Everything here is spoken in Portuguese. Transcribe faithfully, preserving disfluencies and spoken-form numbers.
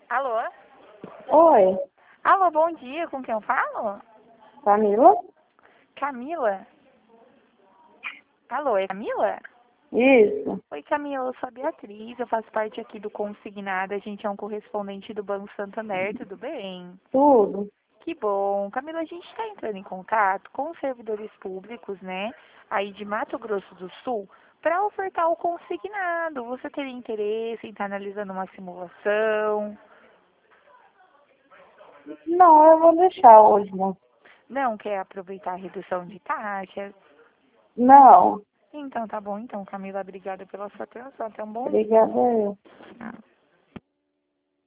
Alô? Oi, Alô, bom dia, com quem eu falo? Camila? Camila? Alô, é Camila? Isso, Oi, Camila, eu sou a Beatriz, eu faço parte aqui do Consignado, a gente é um correspondente do Banco Santander, tudo bem? tudo. Que bom. Camila, a gente está entrando em contato com os servidores públicos, né, aí de Mato Grosso do Sul, para ofertar o consignado. Você teria interesse em estar analisando uma simulação? Não, eu vou deixar hoje, não. Não quer aproveitar a redução de taxas? Não, Então, tá bom. Então, Camila, obrigada pela sua atenção. Até um bom dia. obrigada eu. Tchau.